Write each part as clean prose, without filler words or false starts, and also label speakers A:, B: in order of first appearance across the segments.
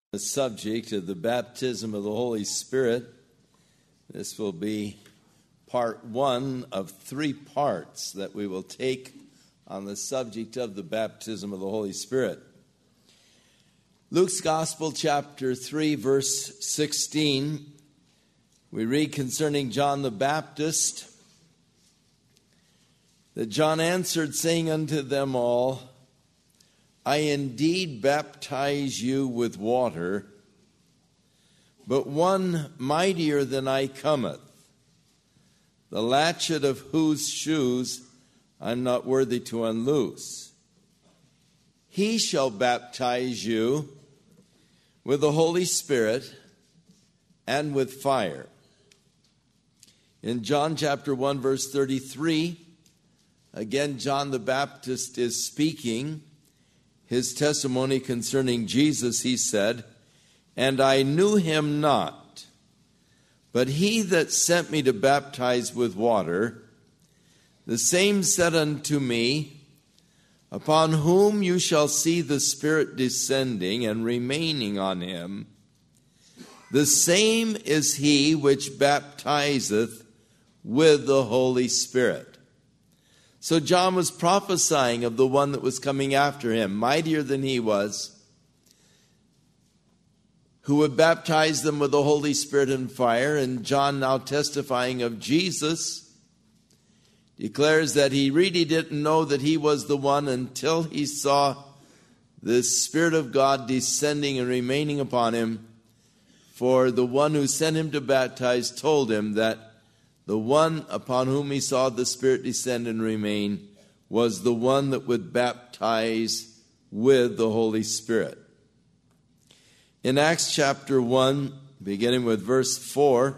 A: The subject of the baptism of the Holy Spirit. This will be part one of 3 parts that we will take on the subject of the baptism of the Holy Spirit. Luke's Gospel, chapter 3, verse 16, we read concerning John the Baptist, that John answered, saying unto them all, I indeed baptize you with water, but one mightier than I cometh, the latchet of whose shoes I am not worthy to unloose. He shall baptize you with the Holy Spirit and with fire. In John chapter 1, verse 33, again John the Baptist is speaking his testimony concerning Jesus. He said, And I knew him not, but he that sent me to baptize with water, the same said unto me, Upon whom you shall see the Spirit descending and remaining on him, the same is he which baptizeth with the Holy Spirit. So John was prophesying of the one that was coming after him, mightier than he was, who would baptize them with the Holy Spirit and fire. And John, now testifying of Jesus, declares that he really didn't know that he was the one until he saw the Spirit of God descending and remaining upon him. For the one who sent him to baptize told him that the one upon whom he saw the Spirit descend and remain was the one that would baptize with the Holy Spirit. In Acts chapter 1, beginning with verse 4,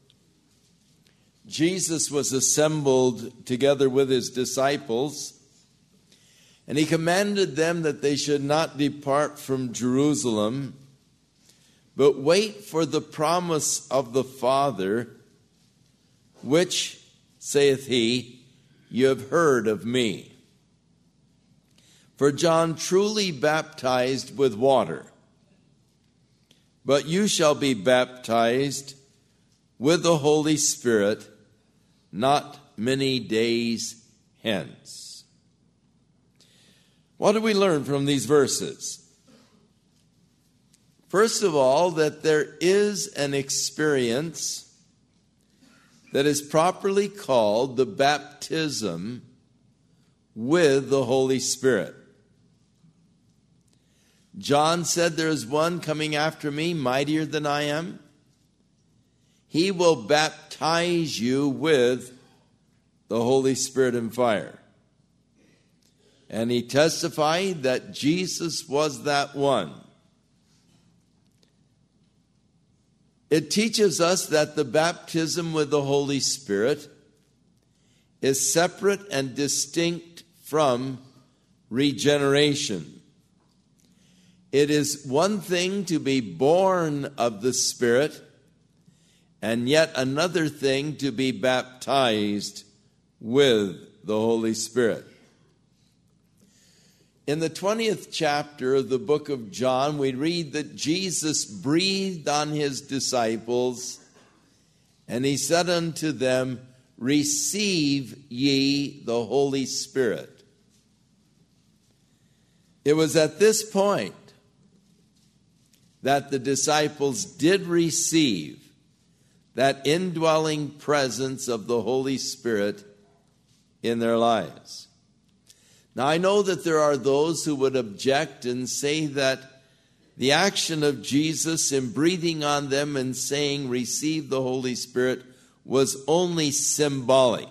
A: Jesus was assembled together with his disciples, and he commanded them that they should not depart from Jerusalem, but wait for the promise of the Father, which, saith he, you have heard of me. For John truly baptized with water, but you shall be baptized with the Holy Spirit not many days hence. What do we learn from these verses? First of all, that there is an experience that is properly called the baptism with the Holy Spirit. John said, there is one coming after me, mightier than I am. He will baptize you with the Holy Spirit and fire. And he testified that Jesus was that one. It teaches us that the baptism with the Holy Spirit is separate and distinct from regeneration. It is one thing to be born of the Spirit, and yet another thing to be baptized with the Holy Spirit. In the 20th chapter of the book of John, we read that Jesus breathed on his disciples, and he said unto them, Receive ye the Holy Spirit. It was at this point that the disciples did receive that indwelling presence of the Holy Spirit in their lives. Now, I know that there are those who would object and say that the action of Jesus in breathing on them and saying, Receive the Holy Spirit, was only symbolic.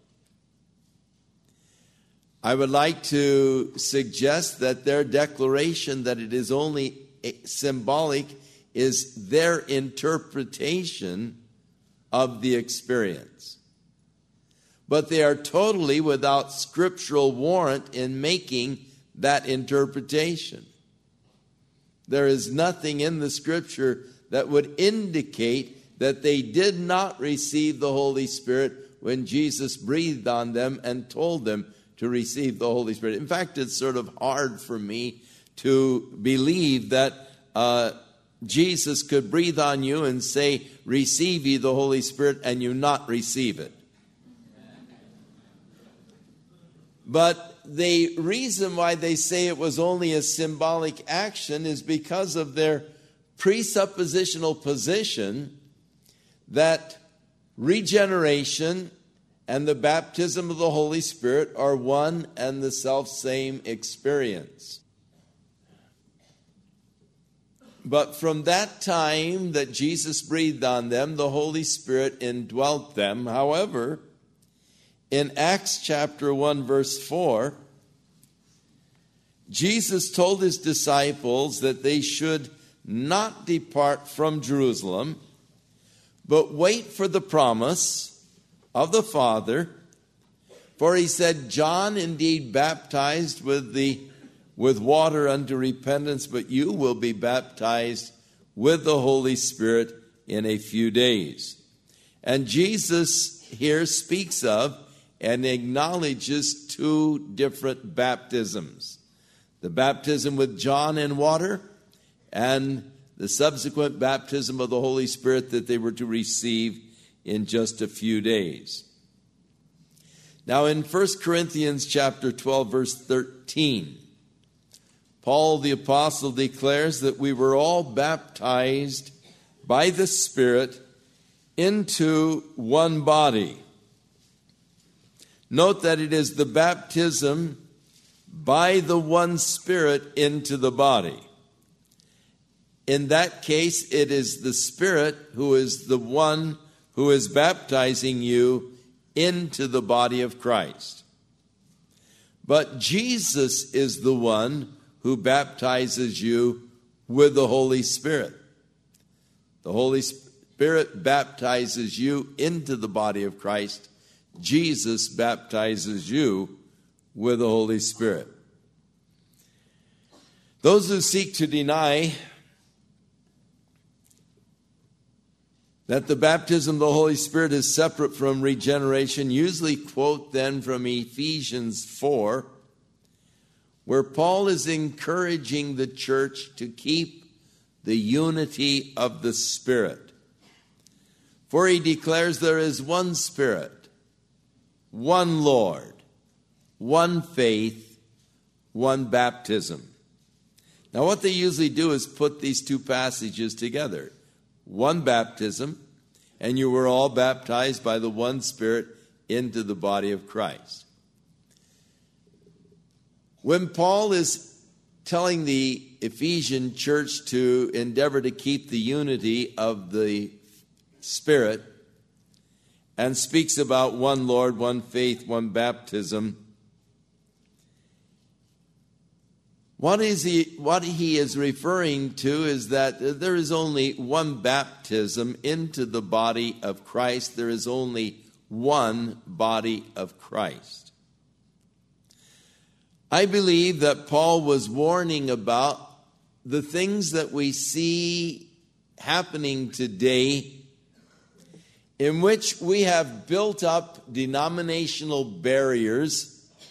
A: I would like to suggest that their declaration that it is only symbolic is their interpretation of the experience. But they are totally without scriptural warrant in making that interpretation. There is nothing in the Scripture that would indicate that they did not receive the Holy Spirit when Jesus breathed on them and told them to receive the Holy Spirit. In fact, it's sort of hard for me to believe that Jesus could breathe on you and say, receive ye the Holy Spirit, and you not receive it. But the reason why they say it was only a symbolic action is because of their presuppositional position that regeneration and the baptism of the Holy Spirit are one and the self-same experience. But from that time that Jesus breathed on them, the Holy Spirit indwelt them. However, in Acts chapter 1, verse 4, Jesus told his disciples that they should not depart from Jerusalem, but wait for the promise of the Father. For he said, John indeed baptized with water unto repentance, but you will be baptized with the Holy Spirit in a few days. And Jesus here speaks of and acknowledges two different baptisms. The baptism with John in water and the subsequent baptism of the Holy Spirit that they were to receive in just a few days. Now in 1 Corinthians chapter 12, verse 13, Paul the apostle declares that we were all baptized by the Spirit into one body. Note that it is the baptism by the one Spirit into the body. In that case, it is the Spirit who is the one who is baptizing you into the body of Christ. But Jesus is the one who baptizes you with the Holy Spirit. The Holy Spirit baptizes you into the body of Christ. Jesus baptizes you with the Holy Spirit. Those who seek to deny that the baptism of the Holy Spirit is separate from regeneration usually quote then from Ephesians 4, where Paul is encouraging the church to keep the unity of the Spirit. For he declares there is one Spirit, one Lord, one faith, one baptism. Now what they usually do is put these two passages together. One baptism, and you were all baptized by the one Spirit into the body of Christ. When Paul is telling the Ephesian church to endeavor to keep the unity of the Spirit and speaks about one Lord, one faith, one baptism, what he is referring to is that there is only one baptism into the body of Christ. There is only one body of Christ. I believe that Paul was warning about the things that we see happening today, in which we have built up denominational barriers,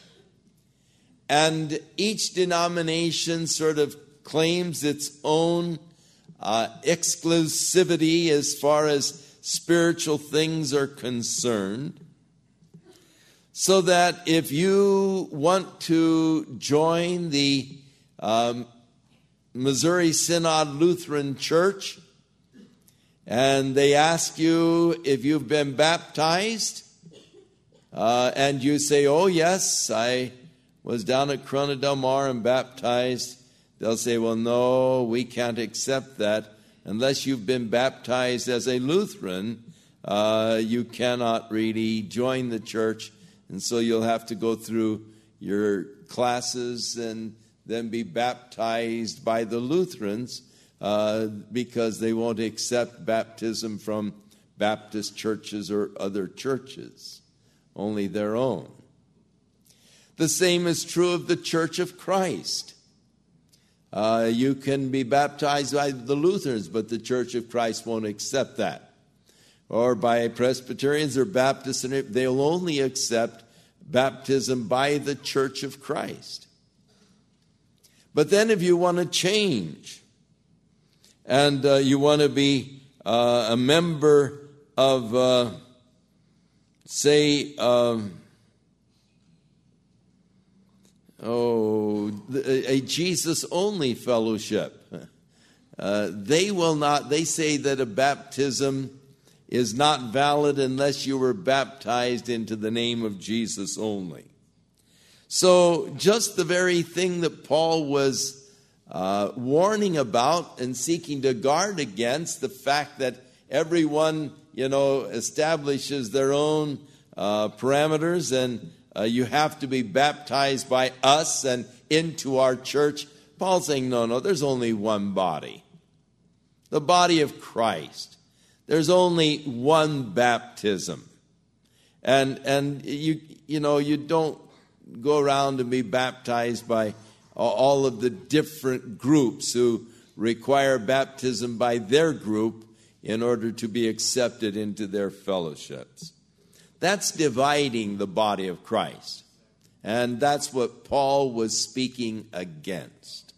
A: and each denomination sort of claims its own exclusivity as far as spiritual things are concerned. So that if you want to join the Missouri Synod Lutheran Church, and they ask you if you've been baptized, and you say, oh yes, I was down at Corona Del Mar and baptized, they'll say, well, no, we can't accept that. Unless you've been baptized as a Lutheran, you cannot really join the church. And so you'll have to go through your classes and then be baptized by the Lutherans because they won't accept baptism from Baptist churches or other churches, only their own. The same is true of the Church of Christ. You can be baptized by the Lutherans, but the Church of Christ won't accept that. Or by Presbyterians or Baptists, they'll only accept baptism by the Church of Christ. But then if you want to change and you want to be a member of, a Jesus-only fellowship, they say that a baptism is not valid unless you were baptized into the name of Jesus only. So just the very thing that Paul was warning about and seeking to guard against, the fact that everyone, establishes their own parameters, and you have to be baptized by us and into our church. Paul's saying, no, there's only one body. The body of Christ. There's only one baptism. And you don't go around and be baptized by all of the different groups who require baptism by their group in order to be accepted into their fellowships. That's dividing the body of Christ. And that's what Paul was speaking against.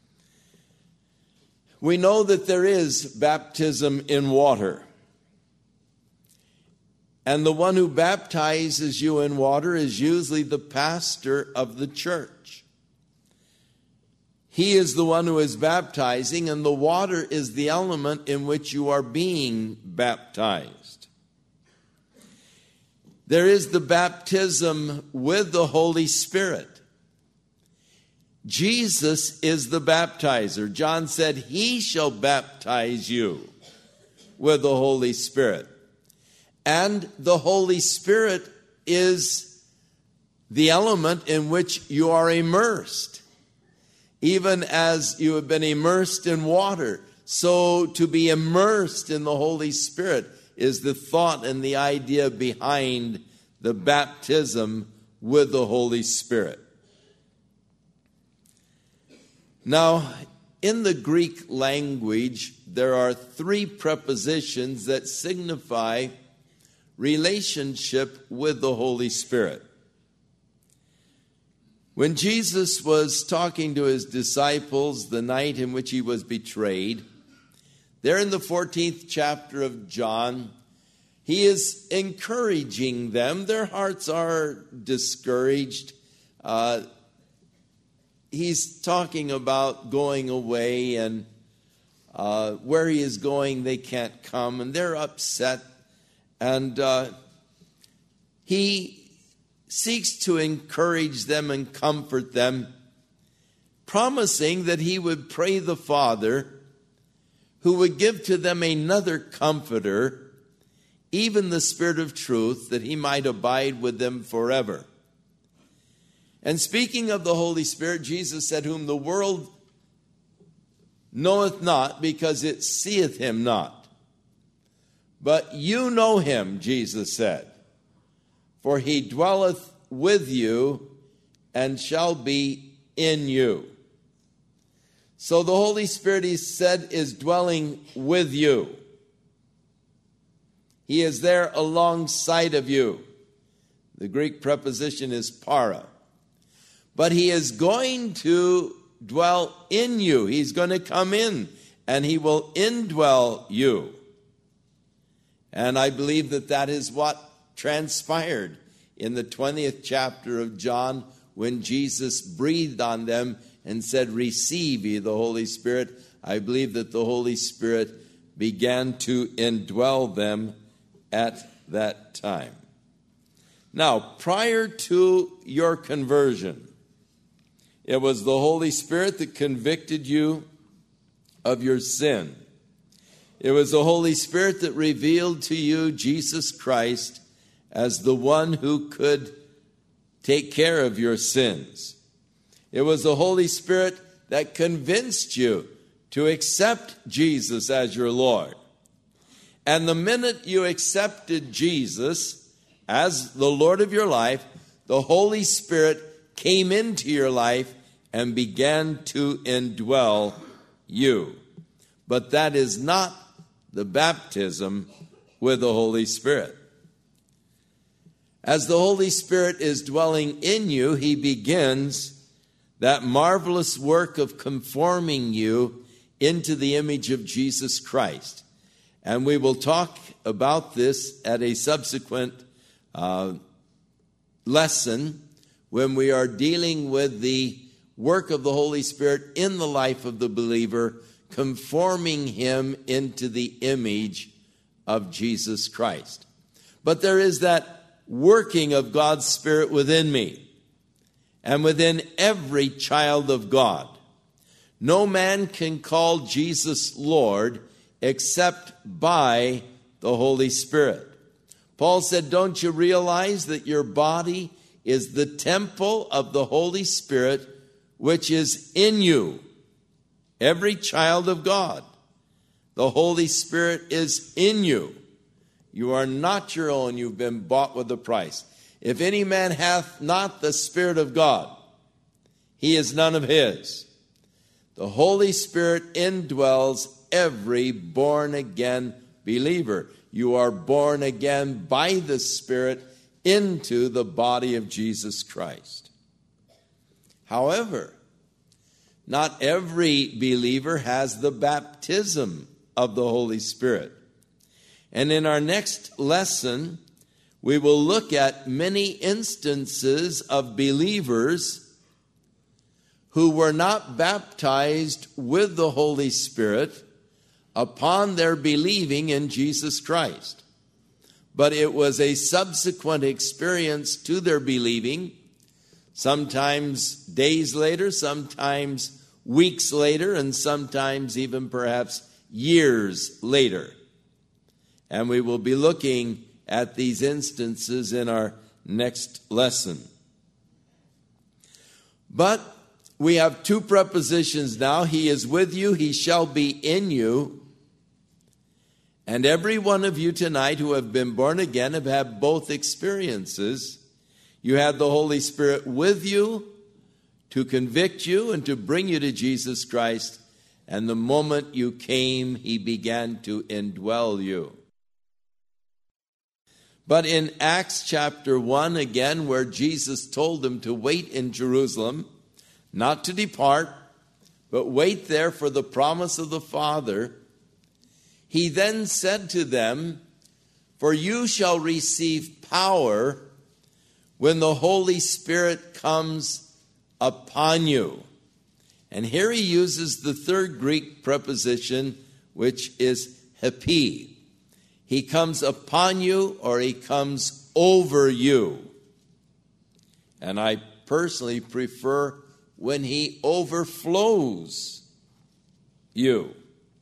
A: We know that there is baptism in water. And the one who baptizes you in water is usually the pastor of the church. He is the one who is baptizing, and the water is the element in which you are being baptized. There is the baptism with the Holy Spirit. Jesus is the baptizer. John said, He shall baptize you with the Holy Spirit. And the Holy Spirit is the element in which you are immersed. Even as you have been immersed in water, so to be immersed in the Holy Spirit is the thought and the idea behind the baptism with the Holy Spirit. Now, in the Greek language, there are 3 prepositions that signify relationship with the Holy Spirit. When Jesus was talking to his disciples the night in which he was betrayed, there in the 14th chapter of John, he is encouraging them. Their hearts are discouraged. He's talking about going away, and where he is going, they can't come, and they're upset. And he seeks to encourage them and comfort them, promising that he would pray the Father, who would give to them another comforter, even the Spirit of truth, that he might abide with them forever. And speaking of the Holy Spirit, Jesus said, whom the world knoweth not, because it seeth him not. But you know him, Jesus said, for he dwelleth with you and shall be in you. So the Holy Spirit, he said, is dwelling with you. He is there alongside of you. The Greek preposition is para. But he is going to dwell in you. He's going to come in and he will indwell you. And I believe that that is what transpired in the 20th chapter of John when Jesus breathed on them and said, receive ye the Holy Spirit. I believe that the Holy Spirit began to indwell them at that time. Now, prior to your conversion, it was the Holy Spirit that convicted you of your sin. It was the Holy Spirit that revealed to you Jesus Christ as the one who could take care of your sins. It was the Holy Spirit that convinced you to accept Jesus as your Lord. And the minute you accepted Jesus as the Lord of your life, the Holy Spirit came into your life and began to indwell you. But that is not the baptism with the Holy Spirit. As the Holy Spirit is dwelling in you, he begins that marvelous work of conforming you into the image of Jesus Christ. And we will talk about this at a subsequent lesson when we are dealing with the work of the Holy Spirit in the life of the believer, conforming him into the image of Jesus Christ. But there is that working of God's Spirit within me and within every child of God. No man can call Jesus Lord except by the Holy Spirit. Paul said, don't you realize that your body is the temple of the Holy Spirit which is in you? Every child of God, the Holy Spirit is in you. You are not your own. You've been bought with a price. If any man hath not the Spirit of God, he is none of his. The Holy Spirit indwells every born-again believer. You are born again by the Spirit into the body of Jesus Christ. However, not every believer has the baptism of the Holy Spirit. And in our next lesson, we will look at many instances of believers who were not baptized with the Holy Spirit upon their believing in Jesus Christ. But it was a subsequent experience to their believing, sometimes days later, sometimes weeks later, and sometimes even perhaps years later. And we will be looking at these instances in our next lesson. But we have two prepositions now. He is with you, he shall be in you. And every one of you tonight who have been born again have had both experiences. You had the Holy Spirit with you to convict you and to bring you to Jesus Christ. And the moment you came, he began to indwell you. But in Acts chapter 1, again, where Jesus told them to wait in Jerusalem, not to depart, but wait there for the promise of the Father, he then said to them, for you shall receive power when the Holy Spirit comes upon you. And here he uses the third Greek preposition, which is hepi. He comes upon you, or he comes over you. And I personally prefer when he overflows you.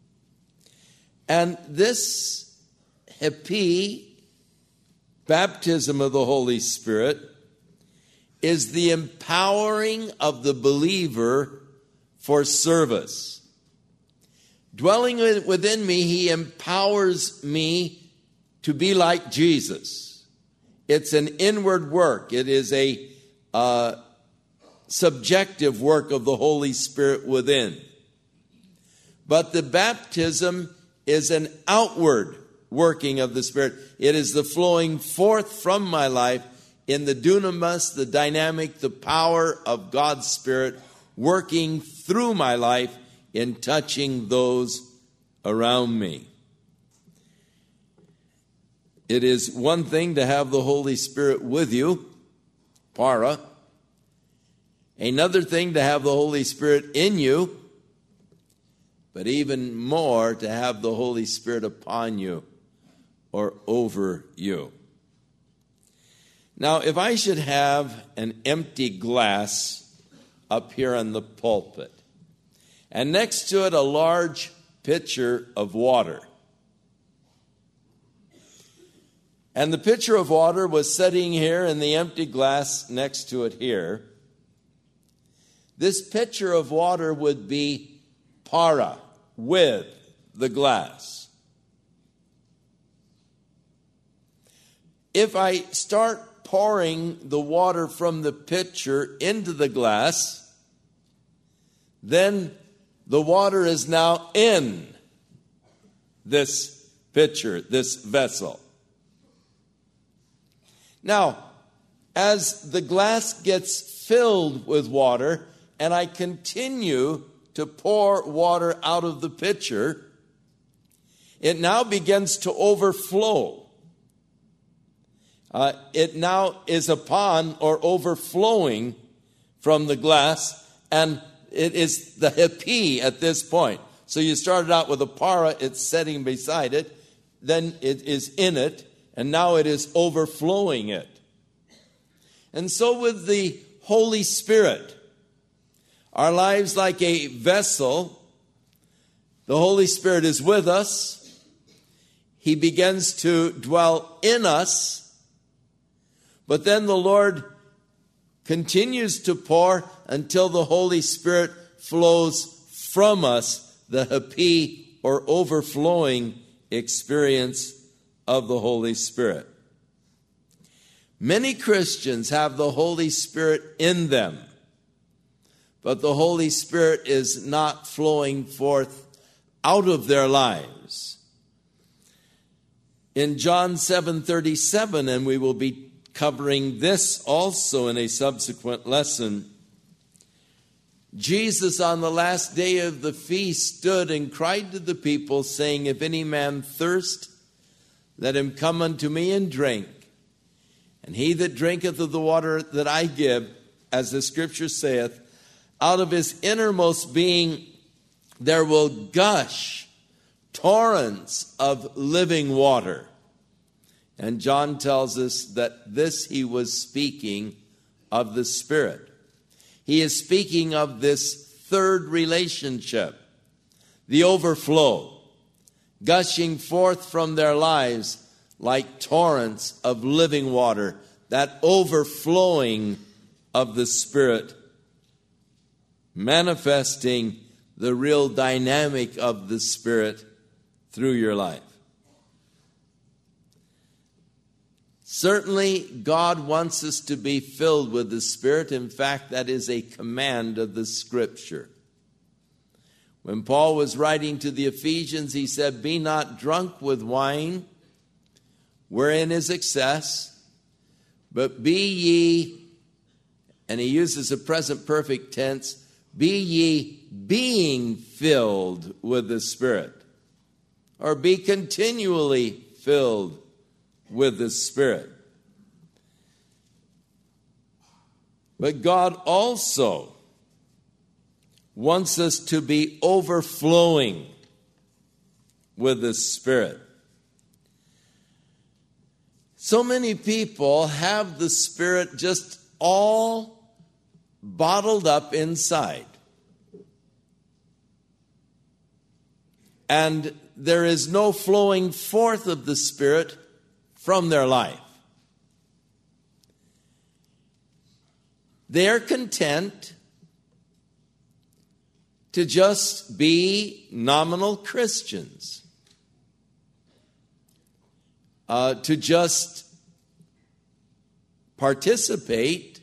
A: And this hepi, baptism of the Holy Spirit, is the empowering of the believer for service. Dwelling within me, he empowers me to be like Jesus. It's an inward work. It is a subjective work of the Holy Spirit within. But the baptism is an outward working of the Spirit. It is the flowing forth from my life in the dunamis, the dynamic, the power of God's Spirit working through my life in touching those around me. It is one thing to have the Holy Spirit with you, para. Another thing to have the Holy Spirit in you, but even more to have the Holy Spirit upon you or over you. Now, if I should have an empty glass up here on the pulpit, and next to it a large pitcher of water, and the pitcher of water was sitting here and the empty glass next to it here, this pitcher of water would be para, with the glass. If I start pouring the water from the pitcher into the glass, then the water is now in this pitcher, this vessel. Now, as the glass gets filled with water and I continue to pour water out of the pitcher, it now begins to overflow. It now is upon or overflowing from the glass, and it is the hepi at this point. So you started out with a para, it's setting beside it, then it is in it, and now it is overflowing it. And so with the Holy Spirit, our lives like a vessel, the Holy Spirit is with us. He begins to dwell in us. But then the Lord continues to pour until the Holy Spirit flows from us, the hepi or overflowing experience of the Holy Spirit. Many Christians have the Holy Spirit in them, but the Holy Spirit is not flowing forth out of their lives. In John 7:37, and we will be covering this also in a subsequent lesson, Jesus on the last day of the feast stood and cried to the people, saying, "If any man thirst, let him come unto me and drink. And he that drinketh of the water that I give, as the scripture saith, out of his innermost being there will gush torrents of living water." And John tells us that this he was speaking of the Spirit. He is speaking of this third relationship, the overflow, gushing forth from their lives like torrents of living water, that overflowing of the Spirit, manifesting the real dynamic of the Spirit through your life. Certainly, God wants us to be filled with the Spirit. In fact, that is a command of the Scripture. When Paul was writing to the Ephesians, he said, "Be not drunk with wine, wherein is excess, but be ye," and he uses a present perfect tense, "be ye being filled with the Spirit," or be continually filled with the Spirit. But God also wants us to be overflowing with the Spirit. So many people have the Spirit just all bottled up inside. And there is no flowing forth of the Spirit from their life. They're content to just be nominal Christians, to just participate,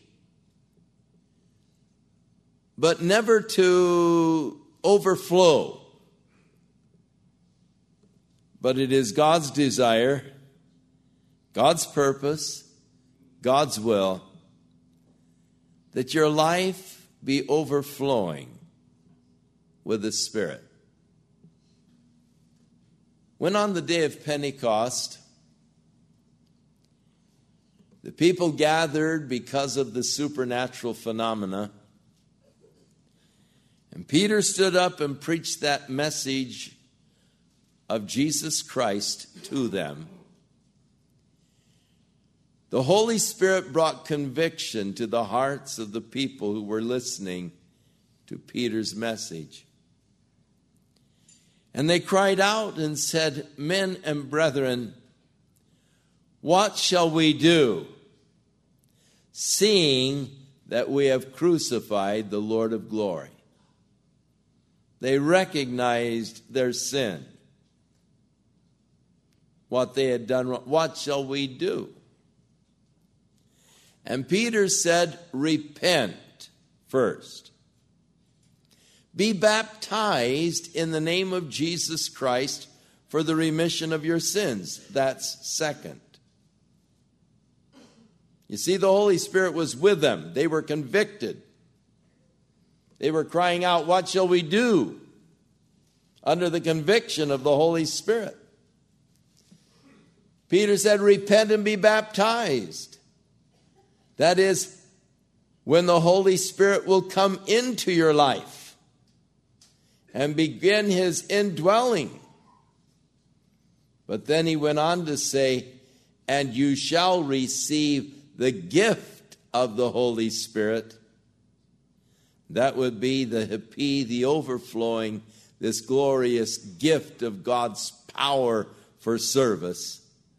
A: but never to overflow. But it is God's desire, God's purpose, God's will, that your life be overflowing with the Spirit. When on the day of Pentecost, the people gathered because of the supernatural phenomena, and Peter stood up and preached that message of Jesus Christ to them, the Holy Spirit brought conviction to the hearts of the people who were listening to Peter's message. And they cried out and said, "Men and brethren, what shall we do, seeing that we have crucified the Lord of glory?" They recognized their sin, what they had done wrong. What shall we do? And Peter said, "Repent first. Be baptized in the name of Jesus Christ for the remission of your sins." That's second. You see, the Holy Spirit was with them. They were convicted. They were crying out, "What shall we do?" under the conviction of the Holy Spirit. Peter said, "Repent and be baptized." That is, when the Holy Spirit will come into your life and begin his indwelling. But then he went on to say, "And you shall receive the gift of the Holy Spirit." That would be the hippie, the overflowing, this glorious gift of God's power for service.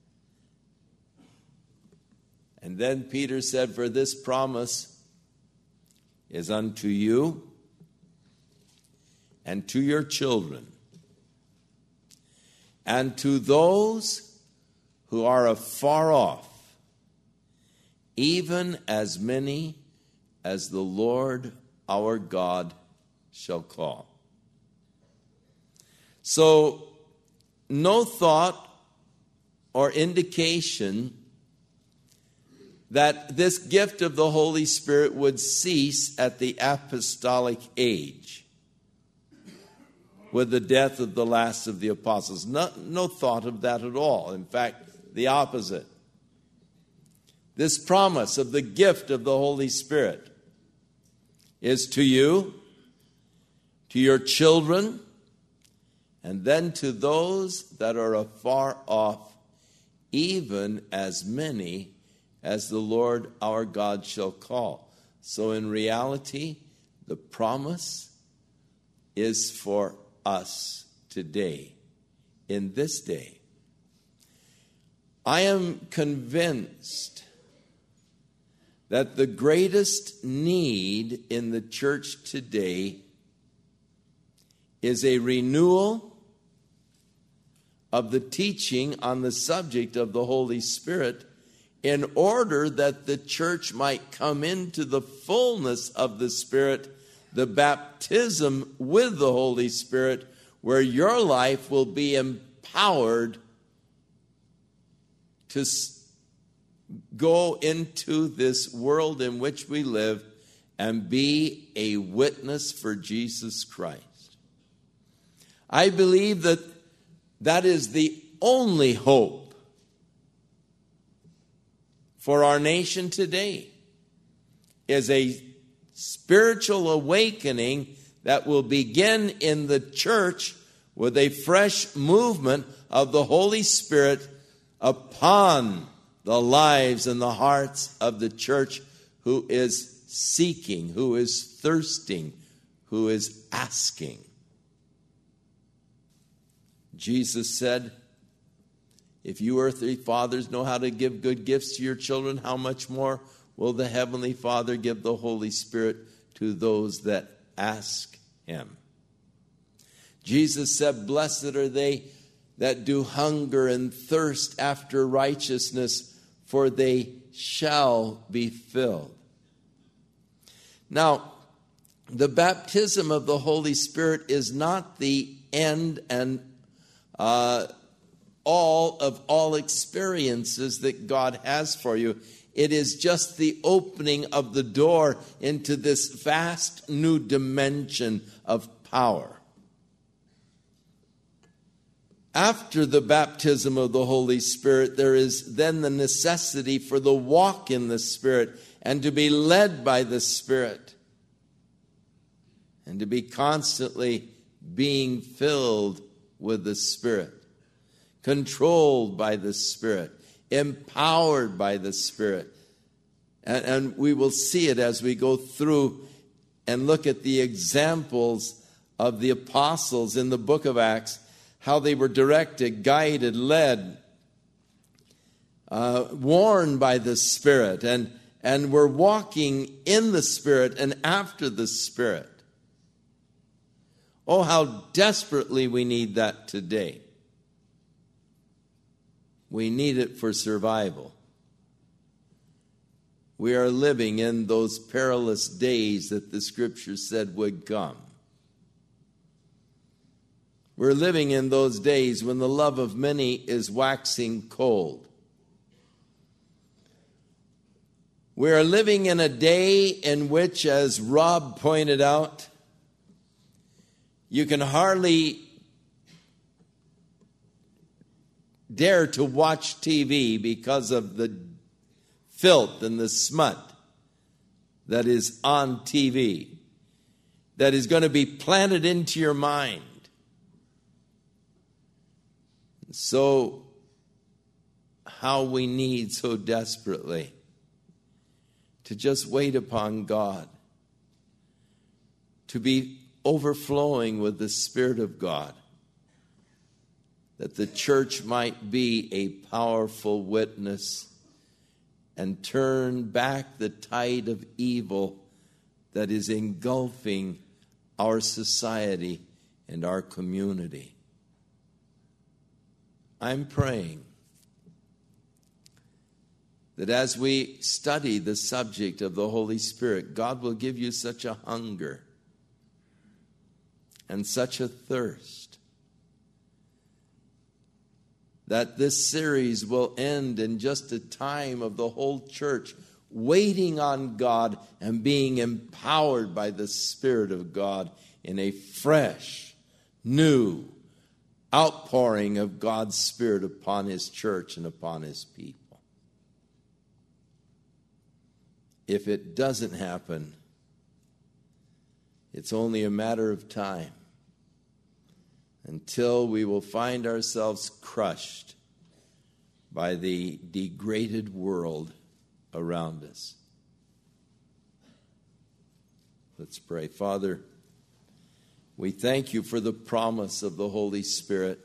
A: And then Peter said, "For this promise is unto you and to your children, and to those who are afar off, even as many as the Lord our God shall call." So, no thought or indication that this gift of the Holy Spirit would cease at the apostolic age with the death of the last of the apostles. No thought of that at all. In fact, the opposite. This promise of the gift of the Holy Spirit is to you, to your children, and then to those that are afar off, even as many as the Lord our God shall call. So in reality, the promise is for us today, in this day. I am convinced that the greatest need in the church today is a renewal of the teaching on the subject of the Holy Spirit, in order that the church might come into the fullness of the Spirit, the baptism with the Holy Spirit, where your life will be empowered to go into this world in which we live and be a witness for Jesus Christ. I believe that that is the only hope for our nation today, is a spiritual awakening that will begin in the church with a fresh movement of the Holy Spirit upon the lives and the hearts of the church, who is seeking, who is thirsting, who is asking. Jesus said, "If you earthly fathers know how to give good gifts to your children, how much more will the Heavenly Father give the Holy Spirit to those that ask him?" Jesus said, "Blessed are they that do hunger and thirst after righteousness, for they shall be filled." Now, the baptism of the Holy Spirit is not the end and all experiences that God has for you. It is just the opening of the door into this vast new dimension of power. After the baptism of the Holy Spirit, there is then the necessity for the walk in the Spirit and to be led by the Spirit and to be constantly being filled with the Spirit, controlled by the Spirit, empowered by the Spirit. And we will see it as we go through and look at the examples of the apostles in the book of Acts, how they were directed, guided, led, warned by the Spirit, and were walking in the Spirit and after the Spirit. Oh, how desperately we need that today. We need it for survival. We are living in those perilous days that the Scripture said would come. We're living in those days when the love of many is waxing cold. We are living in a day in which, as Rob pointed out, You can hardly dare to watch TV because of the filth and the smut that is on TV, that is going to be planted into your mind. So, how we need so desperately to just wait upon God, to be overflowing with the Spirit of God, that the church might be a powerful witness and turn back the tide of evil that is engulfing our society and our community. I'm praying that as we study the subject of the Holy Spirit, God will give you such a hunger and such a thirst that this series will end in just a time of the whole church waiting on God and being empowered by the Spirit of God in a fresh, new outpouring of God's Spirit upon His church and upon His people. If it doesn't happen, it's only a matter of time until we will find ourselves crushed by the degraded world around us. Let's pray. Father, we thank you for the promise of the Holy Spirit,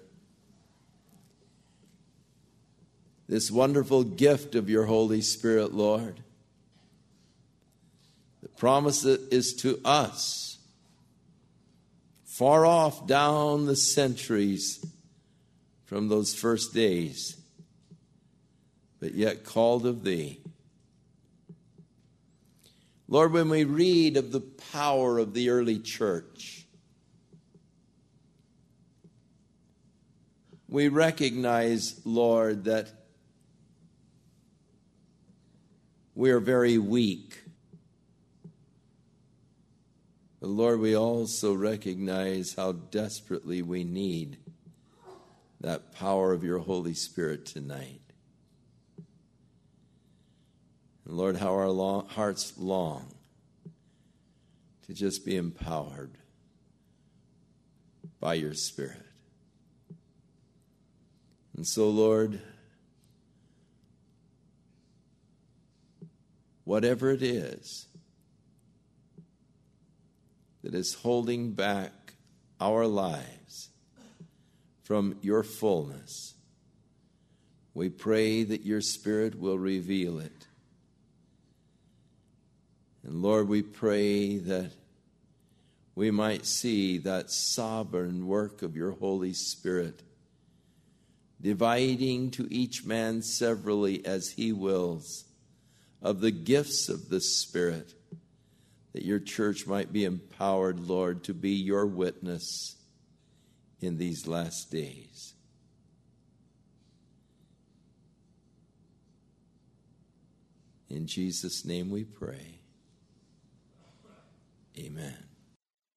A: this wonderful gift of your Holy Spirit, Lord. The promise that is to us, far off down the centuries from those first days, but yet called of thee. Lord, when we read of the power of the early church, we recognize, Lord, that we are very weak. But Lord, we also recognize how desperately we need that power of your Holy Spirit tonight. And Lord, how our hearts long to just be empowered by your Spirit. And so, Lord, whatever it is that is holding back our lives from your fullness, we pray that your Spirit will reveal it. And Lord, we pray that we might see that sovereign work of your Holy Spirit, dividing to each man severally as he wills of the gifts of the Spirit, that your church might be empowered, Lord, to be your witness in these last days. In Jesus' name we pray. Amen.